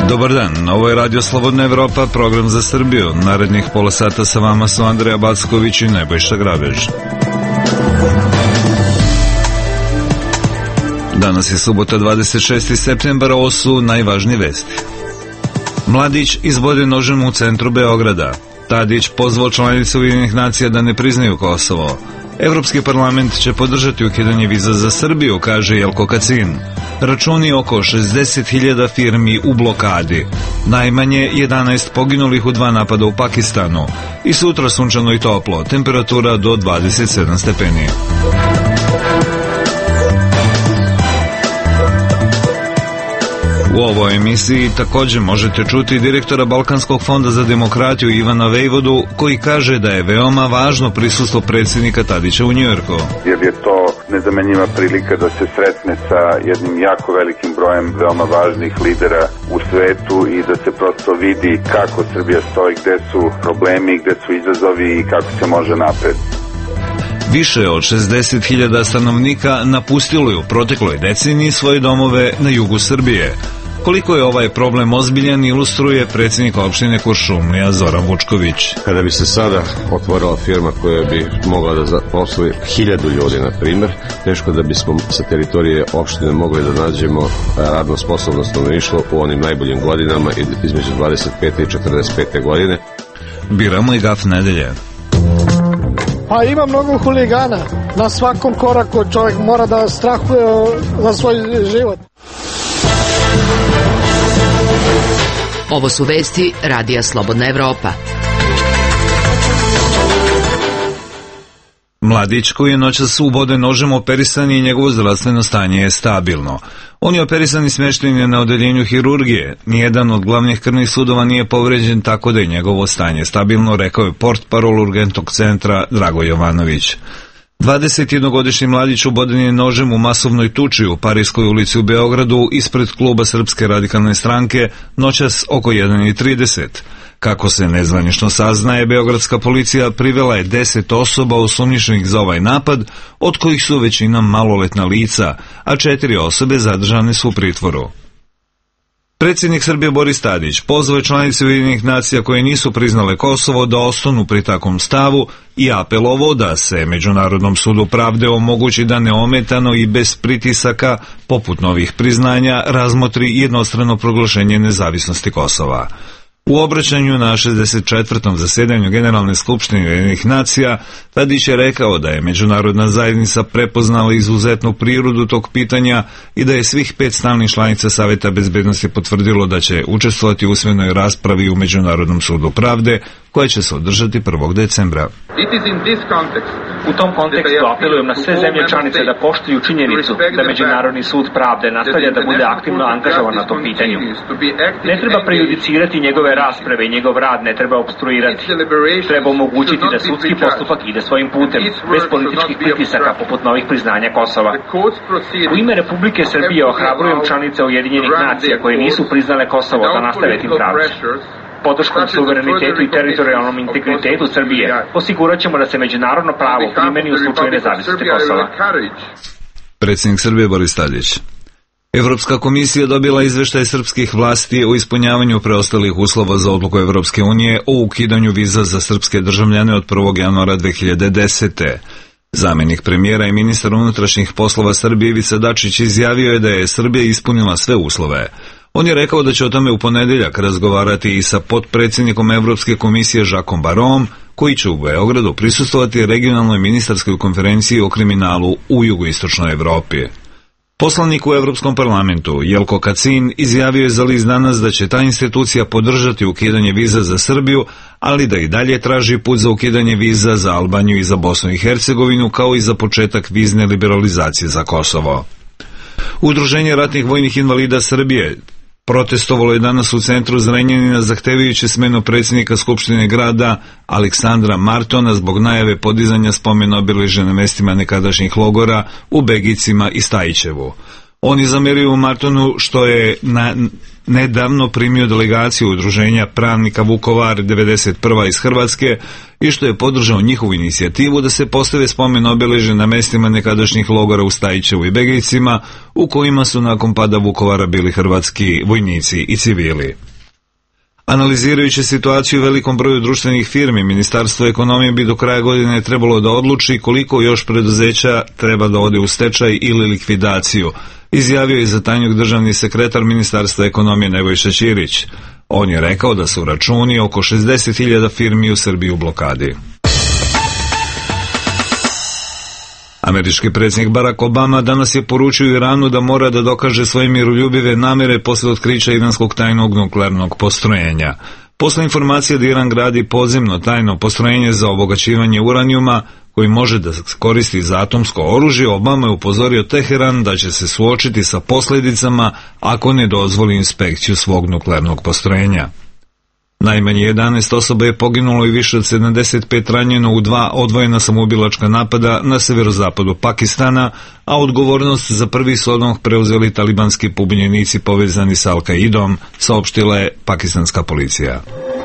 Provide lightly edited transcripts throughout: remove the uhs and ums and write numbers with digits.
Dobar dan, ovo je Radio Slobodna Evropa, program za Srbiju. Narednih pola sata sa vama su Andreja Backović i Nebojša Grabež. Danas je subota 26. septembra, ovo su najvažnije vesti. Mladić izboden nožem u centru Beograda. Tadić pozvao članice Ujedinjenih nacija da ne priznaju Kosovo. Evropski parlament će podržati ukidanje viza za Srbiju, kaže Jelko Kacin. Računi oko 60.000 firmi u blokadi. Najmanje 11 poginulih u 2 napada u Pakistanu. I sutra sunčano i toplo, temperatura do 27 stepeni. U ovoj emisiji također možete čuti direktora Balkanskog fonda za demokratiju Ivana Vejvodu, koji kaže da je veoma važno prisustvo predsjednika Tadića u Njujorku. Jer je to nezamenjiva prilika da se sretne sa jednim jako velikim brojem veoma važnih lidera u svetu i da se prosto vidi kako Srbija stoji, gde su problemi, gde su izazovi i kako se može napred. Više od 60.000 stanovnika napustilo je u protekloj deceniji svoje domove na jugu Srbije. Koliko je ovaj problem ozbiljan, ilustruje predsjednik opštine Kuršumlija Zoran Vučković. Kada bi se sada otvorila firma koja bi mogla da zaposli 1000 ljudi, na primjer, teško da bismo sa teritorije opštine mogli da nađemo radno sposobno stanovništvo u onim najboljim godinama između 25. i 45. godine. Biramo i gaf nedelje. Pa ima mnogo huligana. Na svakom koraku čovjek mora da strahuje za svoj život. Ovo su vesti Radija Slobodna Evropa. Mladić, koji je noćas uboden nožem, operisan i njegovo zdravstveno stanje je stabilno. On je operisan i smješten je na odeljenju hirurgije. Nijedan od glavnih krvnih sudova nije povređen, tako da je njegovo stanje stabilno, rekao je portparol urgentnog centra Drago Jovanović. 21-godišnji mladić uboden je nožem u masovnoj tuči u Parijskoj ulici u Beogradu ispred kluba Srpske radikalne stranke noćas oko 1:30. Kako se nezvanično saznaje, beogradska policija privela je 10 osoba osumnjičenih za ovaj napad, od kojih su većina maloletna lica, a 4 osobe zadržane su u pritvoru. Predsjednik Srbije Boris Tadić pozvao je članice Ujedinjenih nacija koje nisu priznale Kosovo da ostanu pri takvom stavu i apelovao da se Međunarodnom sudu pravde omogući da neometano i bez pritisaka, poput novih priznanja, razmotri jednostrano proglašenje nezavisnosti Kosova. U obraćanju na 64. zasedanju Generalne skupštine Ujedinjenih nacija, Tadić je rekao da je međunarodna zajednica prepoznala izuzetnu prirodu tog pitanja i da je svih 5 stalnih članica Saveta bezbednosti potvrdilo da će učestvovati u usmenoj raspravi u Međunarodnom sudu pravde, koja će se održati 1. decembra. U tom kontekstu apelujem na sve zemlje članice da poštuju činjenicu da Međunarodni sud pravde nastavlja da bude aktivno angažovan na tom pitanju. Ne treba prejudicirati njegove rasprave i njegov rad ne treba opstruirati. Treba omogućiti da sudski postupak ide svojim putem, bez političkih pritisaka poput novih priznanja Kosova. U ime Republike Srbije ohrabrujem članice Ujedinjenih nacija koje nisu priznale Kosovo da nastave tim pravcem. Podrškom suverenitetu i teritorijalnom integritetu Srbije osigurat ćemo da se međunarodno pravo primeni u slučaju nezavisnosti Kosova. Predsjednik Srbije Boris Tadić. Evropska komisija dobila izveštaj srpskih vlasti o ispunjavanju preostalih uslova za odluku Evropske unije o ukidanju viza za srpske državljane od 1. januara 2010. Zamjenik premijera i ministar unutrašnjih poslova Srbije Ivica Dačić izjavio je da je Srbija ispunila sve uslove. On je rekao da će o tome u ponedjeljak razgovarati i sa potpredsjednikom Evropske komisije Jacquesom Barrosom, koji će u Beogradu prisustvovati regionalnoj ministarskoj konferenciji o kriminalu u jugoistočnoj Evropi. Poslanik u Evropskom parlamentu Jelko Kacin izjavio je za list Danas da će ta institucija podržati ukidanje viza za Srbiju, ali da i dalje traži put za ukidanje viza za Albaniju i za Bosnu i Hercegovinu, kao i za početak vizne liberalizacije za Kosovo. Udruženje ratnih vojnih invalida Srbije protestovalo je danas u centru Zrenjanina zahtevajući smenu predsjednika Skupštine grada Aleksandra Martona zbog najave podizanja spomena obeležja na mestima nekadašnjih logora u Begicima i Stajićevu. Oni zameruju Martonu što je nedavno primio delegaciju udruženja pravnika Vukovar 91. iz Hrvatske i što je podržao njihovu inicijativu da se postave spomen obeležja na mestima nekadašnjih logora u Stajićevu i Begejcima, u kojima su nakon pada Vukovara bili hrvatski vojnici i civili. Analizirajući situaciju u velikom broju društvenih firmi, Ministarstvo ekonomije bi do kraja godine trebalo da odluči koliko još preduzeća treba da ode u stečaj ili likvidaciju, izjavio je za tajnog državni sekretar Ministarstva ekonomije Nebojša Ćirić. On je rekao da su računi oko 60.000 firmi u Srbiji u blokadi. Američki predsjednik Barack Obama danas je poručio Iranu da mora da dokaže svoje miroljubive namere posle otkrića iranskog tajnog nuklearnog postrojenja. Posle informacije da Iran gradi podzemno tajno postrojenje za obogaćivanje uranijuma koji može da koristi za atomsko oružje, Obama je upozorio Teheran da će se suočiti sa posljedicama ako ne dozvoli inspekciju svog nuklearnog postrojenja. Najmanje 11 osoba je poginulo i više od 75 ranjeno u 2 odvojena samoubilačka napada na severozapadu Pakistana, a odgovornost za prvi su odmah preuzeli talibanski pobunjenici povezani sa Al-Qaidom, saopštila je pakistanska policija.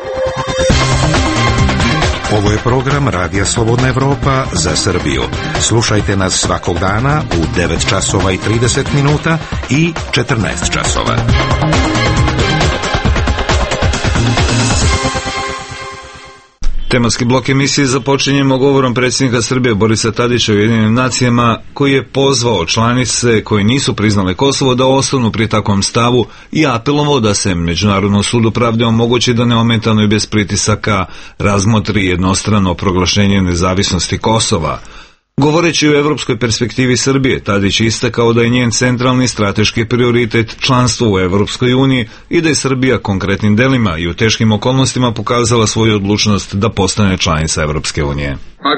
Ovo je program Radija Slobodna Evropa za Srbiju. Slušajte nas svakog dana u 9 časova i 30 minuta i 14 časova. Tematski blok emisije započinjemo govorom predsjednika Srbije Borisa Tadića u Ujedinjenim nacijama, koji je pozvao članice koje nisu priznale Kosovo da ostanu pri takvom stavu i apelovao da se Međunarodnom sudu pravde omogući da neometano i bez pritisaka razmotri jednostrano proglašenje nezavisnosti Kosova. Govoreći o evropskoj perspektivi Srbije, Tadić je istakao da je njen centralni strateški prioritet članstvo u Evropskoj uniji i da je Srbija konkretnim delima i u teškim okolnostima pokazala svoju odlučnost da postane članica Evropske unije.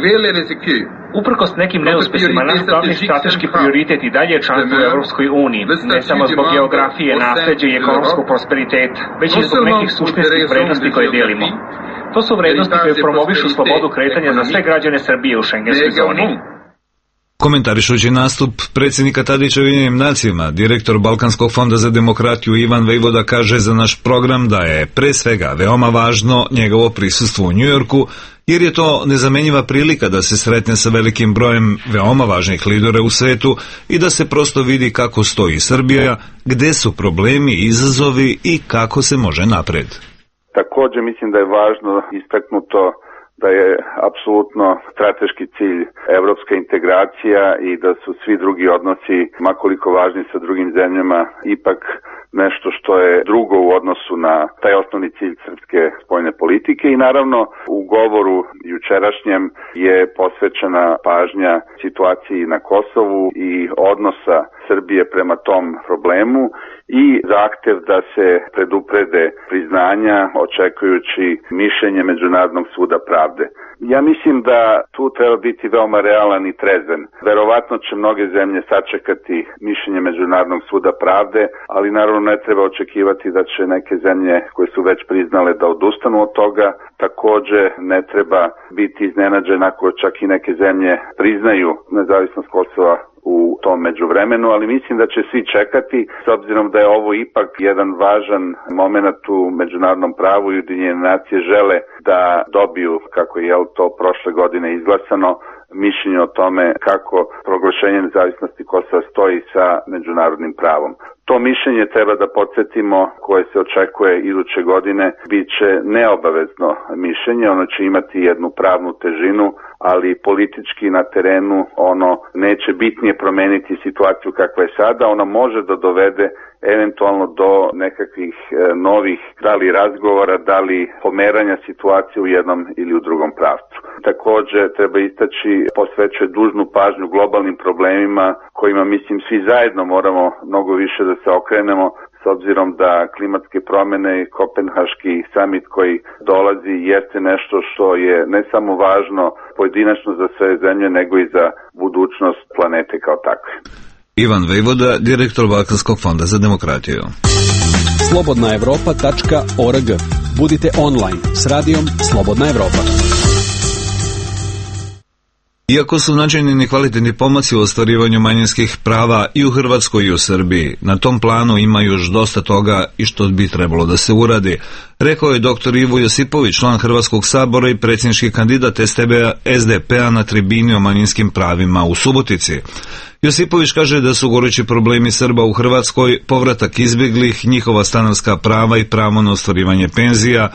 Uprkos nekim neuspesima, naš glavni strateški prioritet i dalje je članstvo u Evropskoj uniji, ne samo zbog geografije, nasleđa i ekonomskog prosperiteta, već i zbog nekih suštinskih vrednosti koje delimo. To su vrednosti koje promovišu slobodu kretanja za sve građane Srbije u šengenskoj zoni. Komentarišući nastup predsjednika Tadića u Ujedinjenim nacijama, direktor Balkanskog fonda za demokratiju Ivan Vejvoda kaže za naš program da je pre svega veoma važno njegovo prisustvo u Njujorku, jer je to nezamenjiva prilika da se sretne sa velikim brojem veoma važnih lidera u svetu i da se prosto vidi kako stoji Srbija, gde su problemi i izazovi i kako se može napred. Također mislim da je važno istaknuto da je apsolutno strateški cilj evropska integracija i da su svi drugi odnosi, makoliko važni sa drugim zemljama, ipak nešto što je drugo u odnosu na taj osnovni cilj srpske spoljne politike. I naravno u govoru jučerašnjem je posvećena pažnja situaciji na Kosovu i odnosa Srbije prema tom problemu i zahtev da se preduprede priznanja očekujući mišljenje Međunarodnog suda pravde. Ja mislim da tu treba biti veoma realan i trezven. Verovatno će mnoge zemlje sačekati mišljenje Međunarodnog suda pravde, ali naravno ne treba očekivati da će neke zemlje koje su već priznale da odustanu od toga. Također ne treba biti iznenađen ako čak i neke zemlje priznaju nezavisnost Kosova u tom međuvremenu, ali mislim da će svi čekati, s obzirom da je ovo ipak jedan važan moment u međunarodnom pravu i Ujedinjene nacije žele da dobiju, kako je to prošle godine izglasano, mišljenje o tome kako proglašenje nezavisnosti Kosova stoji sa međunarodnim pravom. To mišljenje, treba da podsjetimo, koje se očekuje iduće godine, bit će neobavezno mišljenje, ono će imati jednu pravnu težinu, ali politički na terenu ono neće bitnije promeniti situaciju kakva je sada, ona može da dovede eventualno do nekakvih novih, da li razgovora, da li pomeranja situacije u jednom ili u drugom pravcu. Također treba istaći, posvećuje dužnu pažnju globalnim problemima kojima mislim svi zajedno moramo mnogo više da se okrenemo, s obzirom da klimatske promjene i Kopenhaški samit koji dolazi jeste nešto što je ne samo važno pojedinačno za sve zemlje, nego i za budućnost planete kao takve. Ivan Vejvoda, direktor Balkanskog fonda za demokratiju. slobodnaevropa.org. Budite online s radijom Slobodna Evropa. Iako su načinjeni kvalitetni pomaci u ostvarivanju manjinskih prava i u Hrvatskoj i u Srbiji, na tom planu ima još dosta toga i što bi trebalo da se uradi, rekao je dr. Ivo Josipović, član Hrvatskog sabora i predsjednički kandidat SDP-a na tribini o manjinskim pravima u Subotici. Josipović kaže da su gorući problemi Srba u Hrvatskoj povratak izbjeglih, njihova stanarska prava i pravo na ostvarivanje penzija,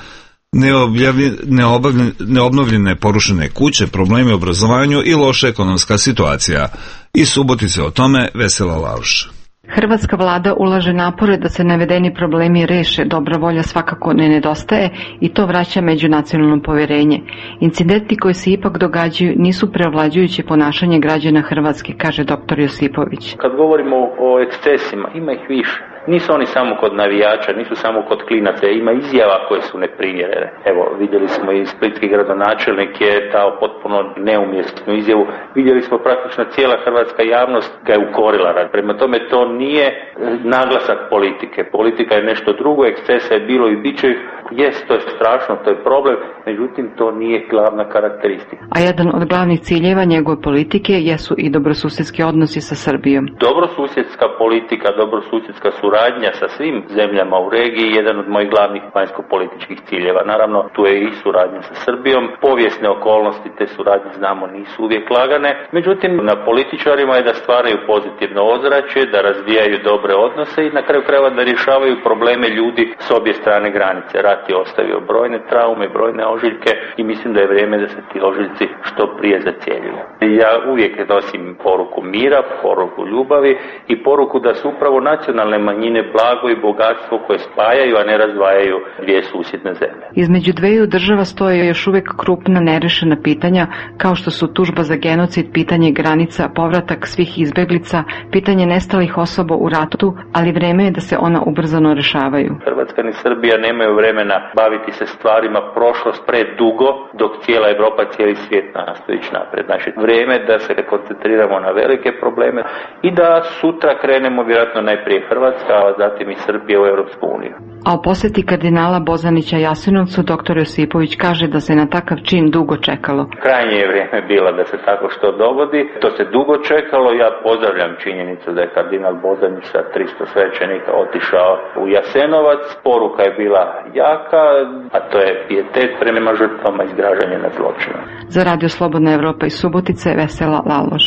neobnovljene porušene kuće, problemi u obrazovanju i loša ekonomska situacija. Iz Subotice o tome Vesela Lauš. Hrvatska vlada ulaže napore da se navedeni problemi reše, dobra volja svakako ne nedostaje i to vraća međunacionalno povjerenje. Incidenti koji se ipak događaju nisu preovlađujuće ponašanje građana Hrvatske, kaže dr. Josipović. Kad govorimo o ekscesima, ima ih više. Nisu oni samo kod navijača, nisu samo kod klinaca, ima izjava koje su neprimjerene. Evo, vidjeli smo i splitski gradonačelnik je dao potpuno neumjesnu izjavu. Vidjeli smo praktično cijela hrvatska javnost ga je ukorila. Prema tome to nije naglasak politike. Politika je nešto drugo, ekscesa je bilo i bit će. Jest, to je strašno, to je problem, međutim to nije glavna karakteristika. A jedan od glavnih ciljeva njegove politike jesu i dobrosusjedski odnosi sa Srbijom. Dobrosusjedska politika, dobrosusjedska suradnja sa svim zemljama u regiji je jedan od mojih glavnih vanjsko-političkih ciljeva. Naravno, tu je i suradnja sa Srbijom. Povijesne okolnosti te suradnje, znamo, nisu uvijek lagane. Međutim, na političarima je da stvaraju pozitivno ozračje, da razvijaju dobre odnose i na kraju krajeva da rješavaju probleme ljudi s obje strane granice. Rat je ostavio brojne traume, brojne ožiljke i mislim da je vrijeme da se ti ožiljci što prije zacijeljuju. Ja uvijek nosim poruku mira, poruku ljubavi i poruku da su upravo nacionalne manjine blago i bogatstvo koje spajaju, a ne razdvajaju dvije susjedne zemlje. Između dveju država stoje još uvijek krupna nerešena pitanja kao što su tužba za genocid, pitanje granica, povratak svih izbeglica, pitanje nestalih osoba u ratu, ali vreme je da se ona ubrzano rešavaju. Hrvatska ni Srbija nemaju vremena baviti se stvarima prošlost predugo, dok cijela Europa, cijeli svijet nastoji ići naprijed. Znači, vrijeme da se koncentriramo na velike probleme i da sutra krenemo vjerojatno najprije Hrvatska, a zatim i Srbija u Europsku uniju. A u posjeti kardinala Bozanića Jasenovcu dr. Josipović kaže da se na takav čin dugo čekalo. Krajnje je vrijeme bilo da se tako što dogodi. To se dugo čekalo. Ja pozdravljam činjenicu da je kardinal Bozanić sa 300 svećenika otišao u Jasenovac. Poruka je bila jaka, a to je pijetet prema žrtvama i izgražanje nad zločinom. Za Radio Slobodna Evropa iz Subotice, Vesela Laloš.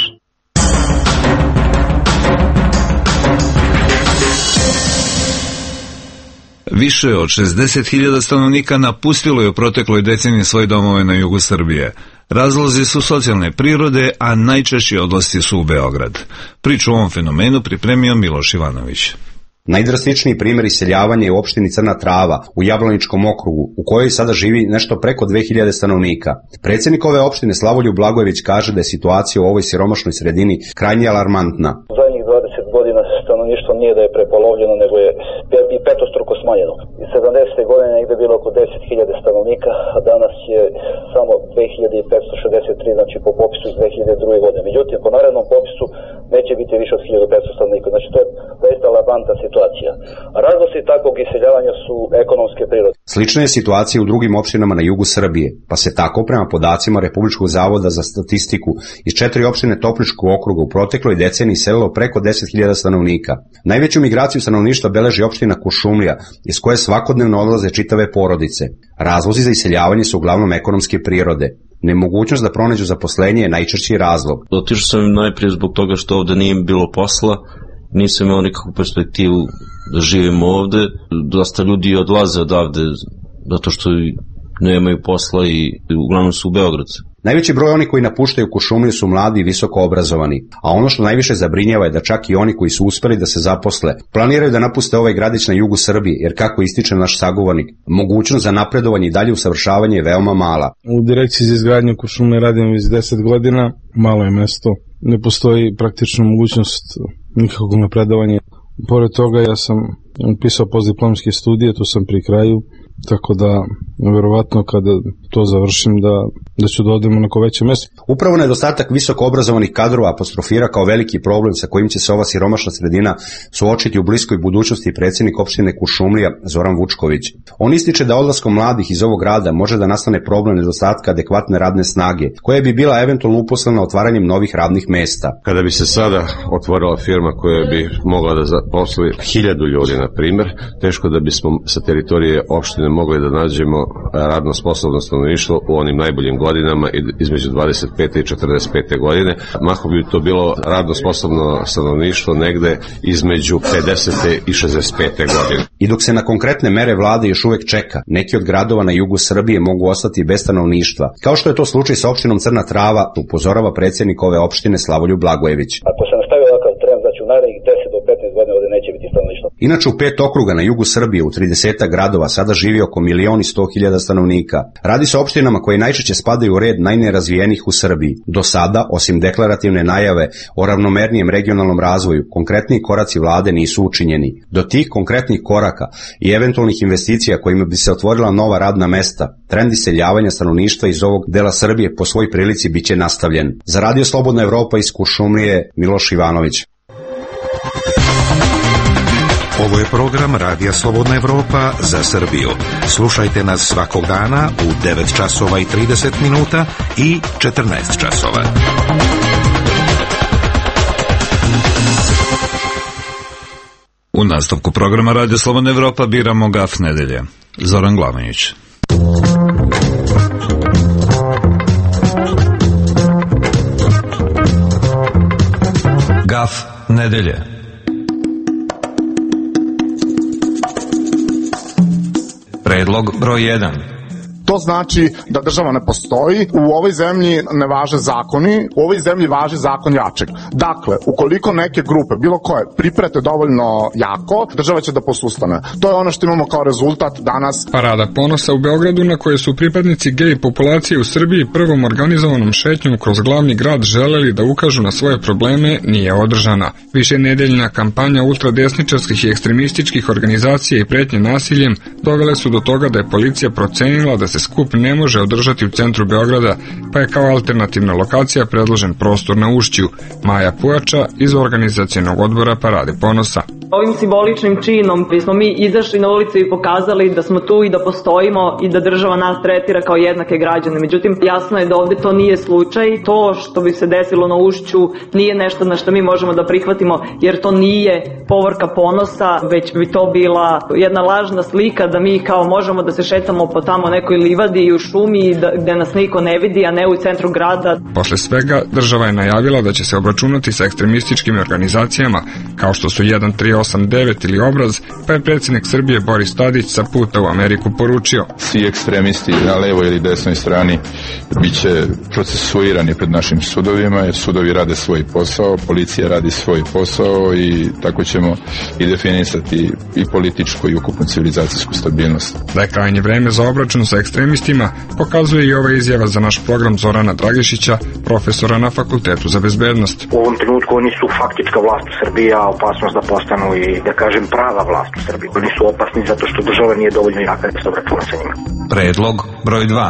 Više od 60.000 stanovnika napustilo je u protekloj deceniji svoje domove na jugu Srbije. Razlozi su socijalne prirode, a najčešći odlasci su u Beograd. Priču o ovom fenomenu pripremio Miloš Ivanović. Najdrastičniji primjer iseljavanja je u opštini Crna Trava u Jablaničkom okrugu, u kojoj sada živi nešto preko 2000 stanovnika. Predsjednik ove opštine Slavoljub Blagojević kaže da je situacija u ovoj siromašnoj sredini krajnje alarmantna. Zadnjih 20 godina stanovništvo nije da je prepolovljeno, nego je i petostruko smanjeno. I 70. godine je negdje bilo oko 10.000 stanovnika, a danas je samo 2563, znači po popisu iz 2002. godine. Međutim, po narednom popisu neće biti više od 1500 stanovnika. Znači, to je zaista alarmantna situacija. A razlozi takvog iseljavanja su ekonomske prirode. Slična je situacija u drugim opštinama na jugu Srbije, pa se tako prema podacima Republičkog zavoda za statistiku iz 4 opštine Topličkog okruga u protekloj deceniji iselilo preko 10.000 stanovnika. Najveću migraciju stanovništva beleži opština Kuršumlija, iz koje svakodnevno odlaze čitave porodice. Razlozi za iseljavanje su uglavnom ekonomske prirode. Nemogućnost da pronađu zaposlenje je najčešći razlog. Otišao sam najprije zbog toga što ovde nije bilo posla, nisam imao nikakvu perspektivu da živim ovde. Dosta ljudi odlaze odavde zato što nemaju posla i uglavnom su u Beogradu. Najveći broj onih koji napuštaju Kuršumliju su mladi i visoko obrazovani, a ono što najviše zabrinjava je da čak i oni koji su uspeli da se zaposle planiraju da napuste ovaj gradić na jugu Srbije, jer kako ističe naš sagovornik, mogućnost za napredovanje i dalje usavršavanje je veoma mala. U direkciji za izgradnju Kuršumlije radim već 10 godina, malo je mesto, ne postoji praktično mogućnost nikakvog napredovanja. Pored toga ja sam upisao postdiplomske studije, tu sam pri kraju, tako da verovatno kada to završim da ću da odem na neko veće mesto. Upravo nedostatak visoko obrazovanih kadrova apostrofira kao veliki problem sa kojim će se ova siromašna sredina suočiti u bliskoj budućnosti predsjednik opštine Kuršumlija Zoran Vučković. On ističe da odlaskom mladih iz ovog grada može da nastane problem nedostatka adekvatne radne snage, koja bi bila eventualno uposlena otvaranjem novih radnih mesta. Kada bi se sada otvorila firma koja bi mogla da zaposli 1000 ljudi, na primjer, teško da bismo sa teritorije opštine mogli da nađemo radno sposobno stanovništvo u onim najboljim godinama između 25. i 45. godine. Mahom bi to bilo radno sposobno stanovništvo negde između 50. i 65. godine. I dok se na konkretne mere vlade još uvek čeka, neki od gradova na jugu Srbije mogu ostati bez stanovništva, kao što je to slučaj sa opštinom Crna Trava, upozorava predsjednik ove opštine Slavoljub Blagojević. Ako se nastavi ovakav trend, znači u narednih 10 do 15 godina ovde neće biti stanovništva. Inače, u 5 okruga na jugu Srbije u 30 gradova sada živi oko 1.100.000 stanovnika. Radi se o opštinama koje najčešće spadaju u red najnerazvijenijih u Srbiji. Do sada, osim deklarativne najave o ravnomernijem regionalnom razvoju, konkretni koraci vlade nisu učinjeni. Do tih konkretnih koraka i eventualnih investicija kojima bi se otvorila nova radna mesta, trend iseljavanja stanovništva iz ovog dela Srbije po svoj prilici biće nastavljen. Za Radio Slobodna Evropa iz Kuršumlije, Miloš Ivanović. Ovo je program Radija Slobodna Evropa za Srbiju. Slušajte nas svakog dana u 9 časova i 30 minuta i 14 časova. U nastavku programa Radio Slobodna Evropa biramo gaf nedelje. Zoran Glavanić. Gaf nedelje. Predlog broj 1. To znači da država ne postoji, u ovoj zemlji ne važe zakoni, u ovoj zemlji važi zakon jačeg. Dakle, ukoliko neke grupe, bilo koje, priprete dovoljno jako, država će da posustane. To je ono što imamo kao rezultat danas. Parada ponosa u Beogradu, na koje su pripadnici gej populacije u Srbiji prvom organizovanom šetnjom kroz glavni grad želeli da ukažu na svoje probleme, nije održana. Višenedeljna kampanja ultradesničarskih i ekstremističkih organizacija i pretnje nasiljem dovele su do toga da je policija procenila da se skup ne može održati u centru Beograda, pa je kao alternativna lokacija predložen prostor na Ušću. Maja Pujača iz organizacionog odbora Parade ponosa. Ovim simboličnim činom smo mi izašli na ulicu i pokazali da smo tu i da postojimo i da država nas tretira kao jednake građane. Međutim, jasno je da ovde to nije slučaj. To što bi se desilo na Ušću nije nešto na što mi možemo da prihvatimo, jer to nije povorka ponosa, već bi to bila jedna lažna slika da mi kao možemo da se šetamo po tamo nekoj livadi i u šumi gde nas niko ne vidi, a ne u centru grada. Posle svega, država je najavila da će se obračunati sa ekstremističkim organizacijama, kao što su 1389 ili Obraz, pa je predsjednik Srbije Boris Tadić sa puta u Ameriku poručio: svi ekstremisti na levoj ili desnoj strani biće procesuirani pred našim sudovima, jer sudovi rade svoj posao, policija radi svoj posao i tako ćemo i definisati i političku i ukupnu civilizacijsku stabilnost. Da je krajnje vreme za obračun sa ekstremistima pokazuje i ova izjava za naš program Zorana Dragišića, profesora na Fakultetu za bezbednost. U ovom trenutku oni su faktička vlast u Srbiji, a opasnost da postanu i, da kažem, prava vlast u Srbiji. Oni su opasni zato što država nije dovoljno jaka da se obračuna sa njima. Predlog broj 2.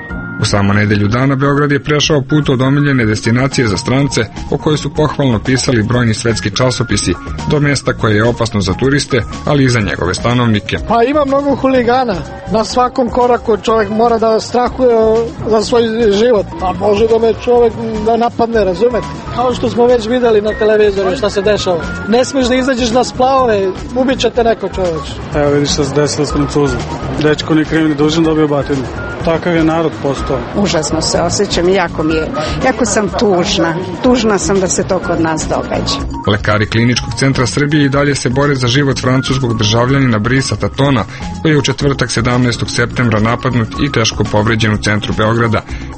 U samo nedelju dana Beograd je prešao put od omiljene destinacije za strance, o kojoj su pohvalno pisali brojni svetski časopisi, do mesta koje je opasno za turiste, ali i za njegove stanovnike. Pa ima mnogo huligana. Na svakom koraku čovjek mora da strahuje za svoj život. A može da me čovjek da napadne, razumete? Kao što smo već videli na televizoru šta se dešava. Ne smiješ da izađeš na splavove, ubit će te neko čovječ. Evo vidiš šta se desilo s Francuzom. Dečko ni kriv ni dužan dobio batinu. Takav je narod postao. Užasno se osjećam i jako sam tužna sam da se to kod nas događa. Lekari Kliničkog centra Srbije i dalje se bore za život francuskog državljanina Brisa Tatona, koji je u četvrtak 17. septembra napadnut i teško povređen u centru Beograda.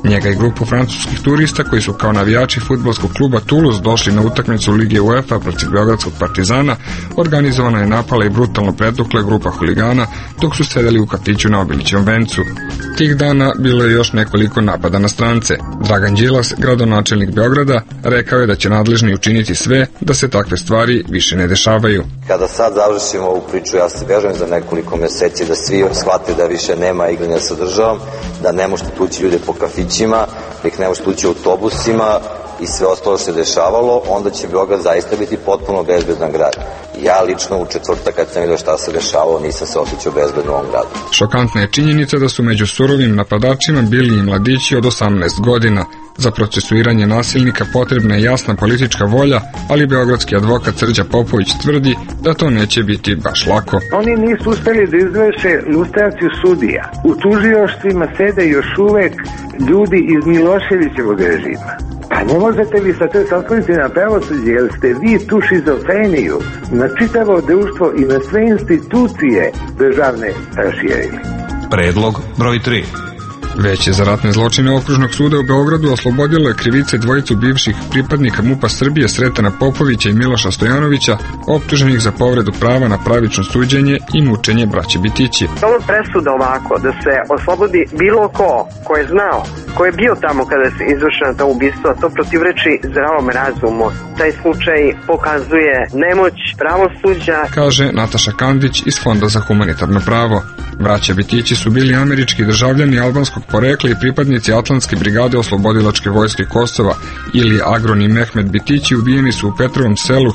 Njega i grupu francuskih turista koji su kao navijači fudbalskog kluba Toulouse došli na utakmicu Lige UEFA protiv Beogradskog Partizana, organizovano je napala i brutalno pretukla grupa huligana dok su sedeli u kafiću na Obilićevom vencu. Tih dana bilo je još nekoliko napada na strance. Dragan Đilas, gradonačelnik Beograda, rekao je da će nadležni učiniti sve da se takve stvari više ne dešavaju. Kada sad završimo ovu priču, ja se vežujem za nekoliko meseci da svi shvate da više nema igranja sa državom, da ne možete tući ljude po kafićima, da ih ne možete tući autobusima i sve ostalo što se dešavalo, onda će Beograd zaista biti potpuno bezbedan grad. Ja lično u četvrtak kad sam vidio šta se dešavalo, nisam se osjećao bezbedno u ovom gradu. Šokantna je činjenica da su među surovim napadačima bili i mladići od 18 godina. Za procesuiranje nasilnika potrebna je jasna politička volja, ali beogradski advokat Srđa Popović tvrdi da to neće biti baš lako. Oni nisu uspeli da izvrše lustraciju sudija. U tužilaštvima sede još uvek ljudi iz Miloševićevog režima. Pa ne možete vi sa te sastaviti na pravosuđe, jer ste vi tu šizofreniju na čitavo društvo i na sve institucije državne raširili. Predlog broj 3. Veće za ratne zločine Okružnog suda u Beogradu oslobodilo je krivice dvojicu bivših pripadnika MUP-a Srbije Sretana Popovića i Miloša Stojanovića, optuženih za povredu prava na pravično suđenje i mučenje braće Bitići. Ovo presuda ovako, da se oslobodi bilo ko je znao, ko je bio tamo kada se izvršeno to ubistvo, to protivreči zdravom razumu. Taj slučaj pokazuje nemoć pravosuđa, kaže Nataša Kandić iz Fonda za humanitarno pravo. Braća Bitići su bili američki državljani albanskog porekla i pripadnici Atlantske brigade oslobodilačke vojske Kosova ili Agron i Mehmet Bitići ubijeni su u Petrovom selu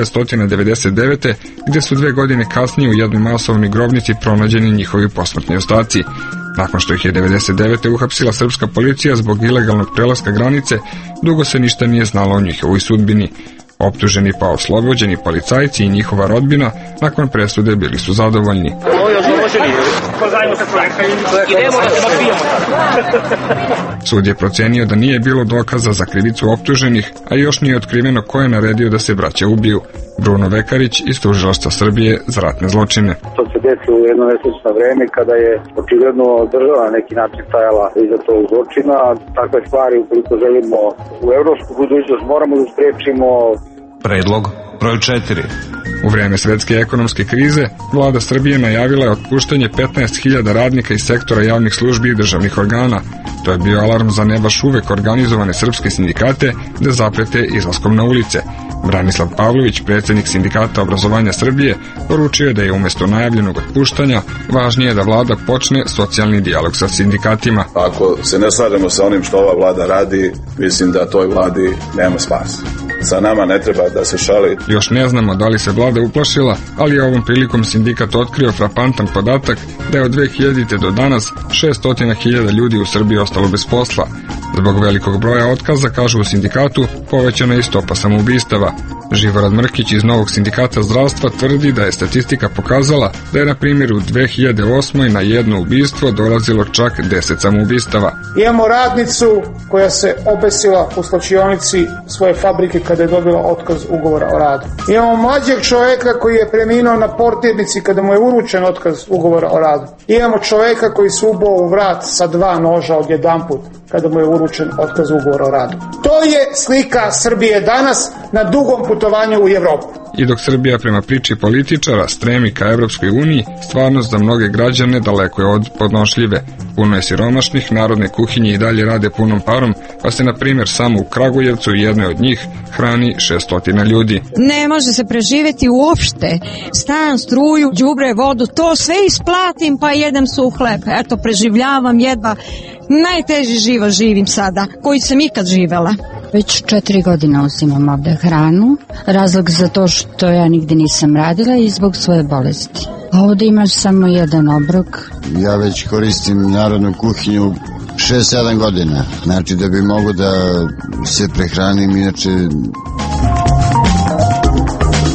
1999. gde su 2 godine kasnije u jednoj masovnoj grobnici pronađeni njihovi posmrtni ostaci. Nakon što ih je 1999. uhapsila srpska policija zbog ilegalnog prelaska granice, dugo se ništa nije znalo o njihovoj sudbini. Optuženi pa oslobođeni policajci i njihova rodbina nakon presude bili su zadovoljni. Sud je procenio da nije bilo dokaza za krivicu optuženih, a još nije otkriveno ko je naredio da se braća ubiju. Bruno Vekarić iz Tužilaštva Srbije za ratne zločine. To se desilo u jedno nesrećno vreme kada je očigledno država na neki način stajala iza tog zločina. Takve stvari, ukoliko želimo u evropsku budućnost, moramo da sprečimo. Predlog broj 4. U vreme svetske ekonomske krize, vlada Srbije najavila je otpuštanje 15.000 radnika iz sektora javnih službi i državnih organa. To je bio alarm za ne baš uvek organizovane srpske sindikate da zaprete izlaskom na ulice. Branislav Pavlović, predsjednik Sindikata obrazovanja Srbije, poručio je da je umjesto najavljenog otpuštanja važnije da vlada počne socijalni dijalog sa sindikatima. Ako se ne slažemo sa onim što ova vlada radi, mislim da toj vladi nema spasa. Sa nama ne treba da se šali. Još ne znamo da li se vlada uplašila, ali je ovom prilikom sindikat otkrio frapantan podatak da je od 2000. do danas 600.000 ljudi u Srbiji ostalo bez posla. Zbog velikog broja otkaza, kažu u sindikatu, povećana je i stopa samoubistava. Živorad Mrkić iz Novog sindikata zdravstva tvrdi da je statistika pokazala da je na primjer u 2008. na jedno ubistvo dolazilo čak 10 samoubistava. Imamo radnicu koja se obesila u slačionici svoje fabrike kada je dobila otkaz ugovora o radu. Imamo mlađeg čoveka koji je preminuo na portirnici kada mu je uručen otkaz ugovora o radu. Imamo čoveka koji se ubao u vrat sa 2 noža odjedanput kada mu je uručen otkaz ugovora o radu. To je slika Srbije danas na dugom putovanju u Evropu. I dok Srbija prema priči političara stremi ka Evropskoj uniji, stvarnost za mnoge građane daleko je od podnošljive. Puno je siromašnih, narodne kuhinje i dalje rade punom parom, pa se na primjer samo u Kragujevcu i jednoj od njih hrani 600 ljudi. Ne može se preživjeti uopšte. Stan, struju, đubre, vodu, to sve isplatim pa jedem suh hleb. Eto, preživljavam jedva. Najteži život živim sada, koji sam ikad živela. Već 4 godine uzimam ovde hranu. Razlog za to što ja nigde nisam radila i zbog svoje bolesti. A ovde imaš samo jedan obrok. Ja već koristim narodnu kuhinju 6-7 godina. Znači da bi mogo da se prehranim, inače...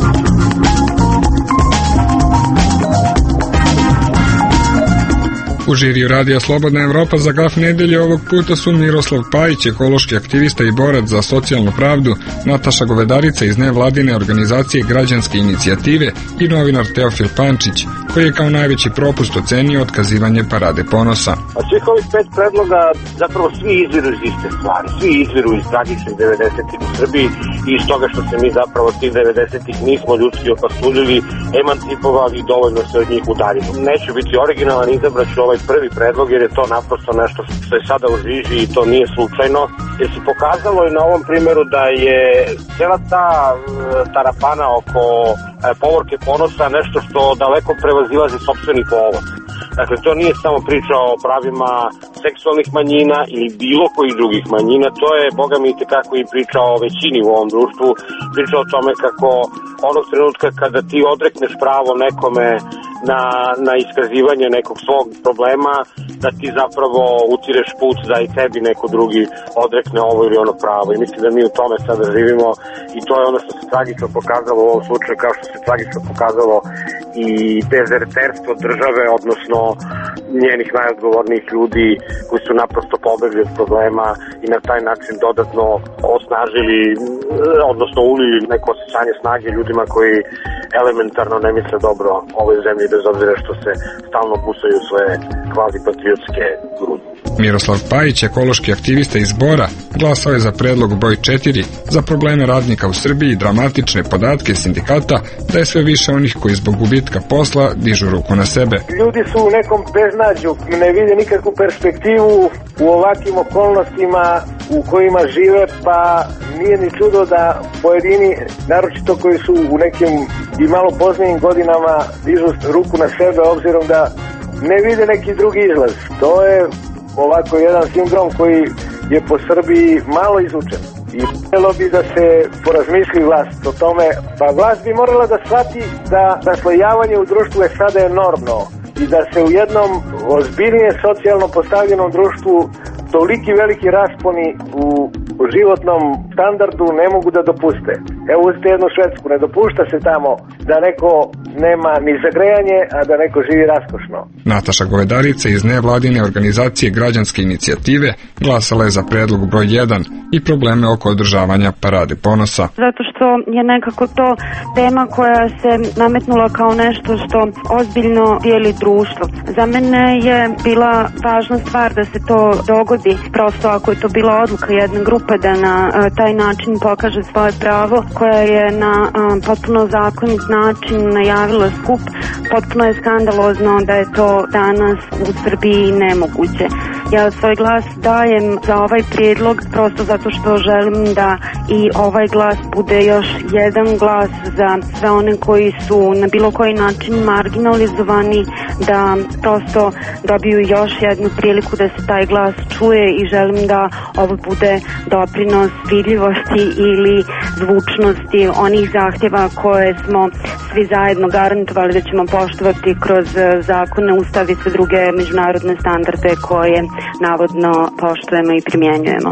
U U žiriju Radija Slobodna Evropa za GAF nedelje ovog puta su Miroslav Pajić, ekološki aktivista i borac za socijalnu pravdu, Nataša Govedarica iz nevladine organizacije Građanske inicijative i novinar Teofil Pančić, koji je kao najveći propust ocenio otkazivanje Parade ponosa. Od svih ovih 5 predloga zapravo svi izviru iz iste stvari, svi izviru iz tragičnih 90-ih u Srbiji i iz toga što se mi zapravo tih 90-ih nismo ljudski opasulili, emancipovali i dovoljno se od njih udaljili. Neću biti originalan, izabraću ovaj prvi predlog jer je to naprosto nešto što je sada u žiži i to nije slučajno, jer se pokazalo i na ovom primjeru da je cijela ta tarapana oko povorke ponosa nešto što daleko prevazilazi sopstveni povod. Dakle, to nije samo priča o pravima seksualnih manjina ili bilo kojih drugih manjina, to je, boga mi, itekako i priča o većini u ovom društvu, priča o tome kako onog trenutka kada ti odrekneš pravo nekome na iskazivanje nekog svog problema, da ti zapravo utireš put da i tebi neko drugi odrekne ovo ili ono pravo. I mislim da mi u tome sada živimo i to je ono što se tragično pokazalo u ovom slučaju, kao što se tragično pokazalo i dezerterstvo države, odnosno njenih najodgovornijih ljudi koji su naprosto pobegli od problema i na taj način dodatno osnažili, odnosno ulili neko osjećanje snage ljudima koji elementarno ne misle dobro ovoj zemlji, bez obzira što se stalno busaju svoje kvazi-patriotske grudi. Miroslav Pajić, ekološki aktivista iz Bora, glasao je za predlog broj 4 za probleme radnika u Srbiji i dramatične podatke sindikata da je sve više onih koji zbog gubitka posla dižu ruku na sebe. Ljudi su u nekom beznađu, ne vide nikakvu perspektivu u ovakvim okolnostima u kojima žive, pa nije ni čudo da pojedini, naročito koji su u nekim i malo poznijim godinama, dižu ruku na sebe obzirom da ne vide neki drugi izlaz. To je ovako jedan sindrom koji je po Srbiji malo izučen. I trebalo bi da se porazmisli vlast o tome, pa vlast bi morala da shvati da raslojavanje u društvu je sada enormno i da se u jednom ozbiljnije socijalno postavljenom društvu toliki veliki rasponi u životnom standardu ne mogu da dopuste. Evo uzete jednu Švedsku, ne dopušta se tamo da neko nema ni zagrejanje, a da neko živi raskošno. Nataša Govedarica iz nevladine organizacije Građanske inicijative glasala je za predlog broj 1 i probleme oko održavanja Parade ponosa. Zato što je nekako to tema koja se nametnula kao nešto što ozbiljno dijeli društvo. Za mene je bila važna stvar da se to dogodi, prosto ako je to bila odluka jedne grupe da na taj način pokaže svoje pravo, koja je na potpuno zakonit način najavila skup. Potpuno je skandalozno da je to danas u Srbiji nemoguće. Ja svoj glas dajem za ovaj prijedlog prosto zato što želim da i ovaj glas bude još jedan glas za sve one koji su na bilo koji način marginalizovani, da prosto dobiju još jednu priliku da se taj glas čuje i želim da ovo bude doprinos vidljivosti ili zvučnosti onih zahtjeva koje smo svi zajedno garantovali da ćemo poštovati kroz zakone, ustav i sve druge međunarodne standarde koje navodno poštujemo i primjenjujemo.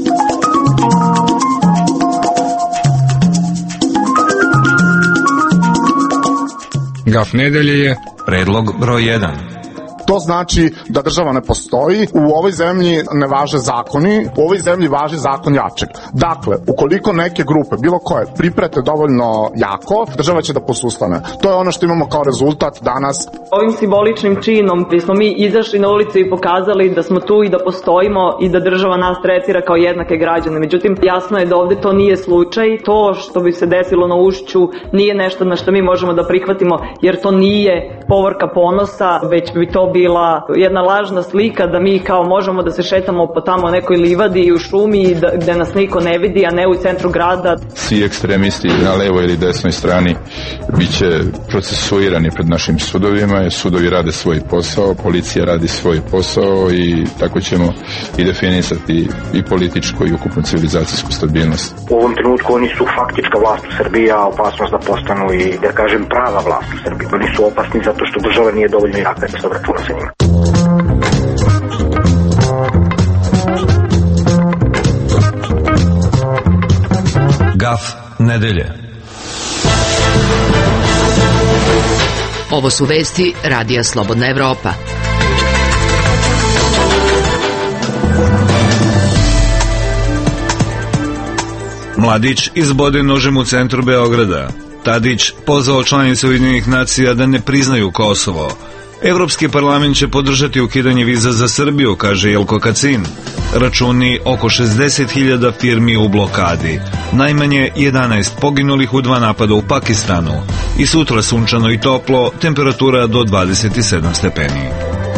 GAF nedelje je predlog broj 1. To znači da država ne postoji, u ovoj zemlji ne važe zakoni, u ovoj zemlji važi zakon jačeg. Dakle, ukoliko neke grupe, bilo koje, priprete dovoljno jako, država će da posustane. To je ono što imamo kao rezultat danas. Ovim simboličnim činom gdje smo mi izašli na ulicu i pokazali da smo tu i da postojimo i da država nas tretira kao jednake građane. Međutim, jasno je da ovdje to nije slučaj. To što bi se desilo na Ušću nije nešto na što mi možemo da prihvatimo, jer to nije povorka ponosa, već bi to bila jedna lažna slika da mi kao možemo da se šetamo po tamo nekoj livadi i u šumi gde nas niko ne vidi, a ne u centru grada. Svi ekstremisti na levoj ili desnoj strani bit će procesuirani pred našim sudovima, jer sudovi rade svoj posao, policija radi svoj posao i tako ćemo i definisati i političku i ukupnu civilizacijsku stabilnost. U ovom trenutku oni su faktička vlast u Srbiji, a opasnost da postanu i, da kažem, prava vlast u Srbiji. Oni su opasni zato što država nije dovoljno jaka da se obračuna sa njima. GAF nedelje. Ovo su vesti Radija Slobodna Evropa. Mladić izbode nožem u centru Beograda. Tadić pozvao članice Ujedinjenih nacija da ne priznaju Kosovo. Evropski parlament će podržati ukidanje viza za Srbiju, kaže Jelko Kacin. Računi oko 60.000 firmi u blokadi. Najmanje 11 poginulih u 2 napada u Pakistanu. I sutra sunčano i toplo, temperatura do 27 stepeni.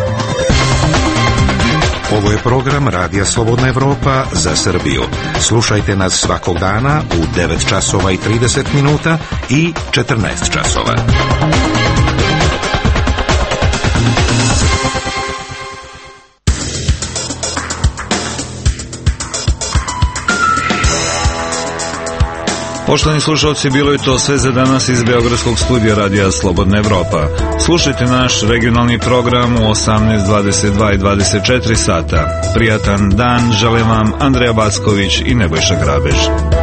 Ovo je program Radija Slobodna Evropa za Srbiju. Slušajte nas svakog dana u 9 časova i 30 minuta i 14 časova. Poštovani slušalci, bilo je to sve za danas iz Beogradskog studija Radija Slobodna Evropa. Slušajte naš regionalni program u 18, 22 i 24 sata. Prijatan dan želim vam Andreja Backović i Nebojša Grabež.